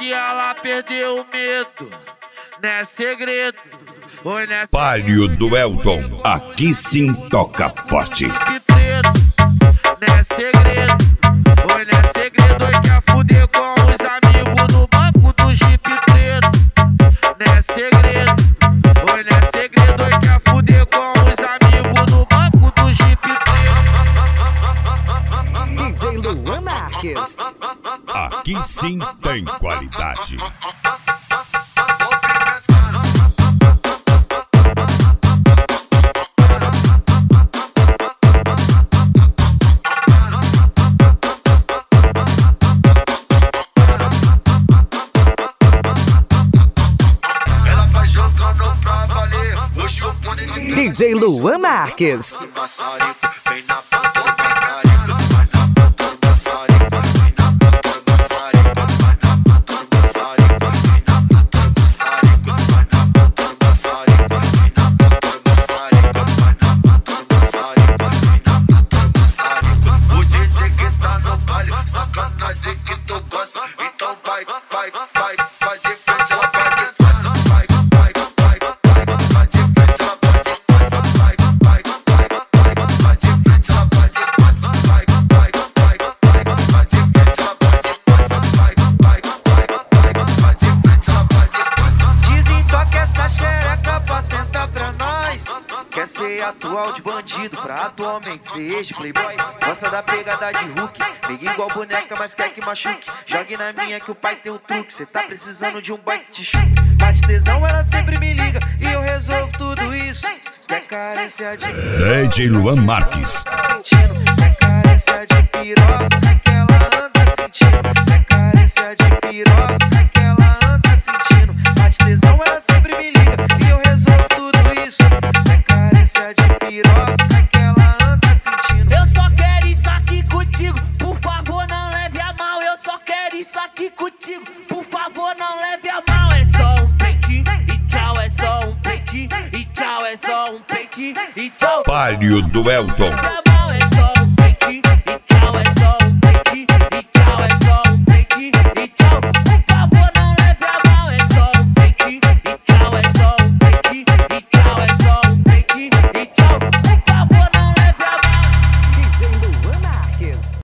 que ela perdeu o medo, não é segredo. Oi, né? Palio do Elton, aqui sim toca forte. Não é segredo, oi, não é segredo. Oi, quer fuder com os amigos no banco do Jeep preto. Não é segredo, oi, não é segredo. Oi, quer fuder com os amigos no banco do Jeep preto. DJ Luan Marques. Aqui sim tem qualidade. DJ Luan Marques. O DJ que tá no baile, sacanagem que tu gosta. Então vai de frente, ela vai de trás. Vai de frente, ela vai de trás. Vai de frente, ela vai de trás. Vai de frente, ela vai de trás. Vai de frente, ela vai de trás. Dizem toca essa xereca pra sentar pra nós. Quer ser atual de bandido pra atualmente ser ex-playboy. Gosta da pegada de Hulk, pega igual boneca, mas quer que machuque. Jogue na minha que o pai tem um truque. Cê tá precisando de um boy que te chupe. Mas tesão ela sempre me liga e eu resolvo tudo isso. Quer carência de DJ Luan Marques. sentindo, quer carência de piroca que ela anda sentindo. Quer carência de piroca que ela anda sentindo. Mas tesão ela sempre me liga e eu resolvo tudo isso. Quer carência de piroca que ela anda sentindo. Eu só quero isso aqui contigo, por favor não leve a mal. Eu só quero isso aqui contigo, por favor não leve a mal. É só um peitinho e tchau, é só um peitinho e tchau, é só um peitinho e tchau. Palio do Elton.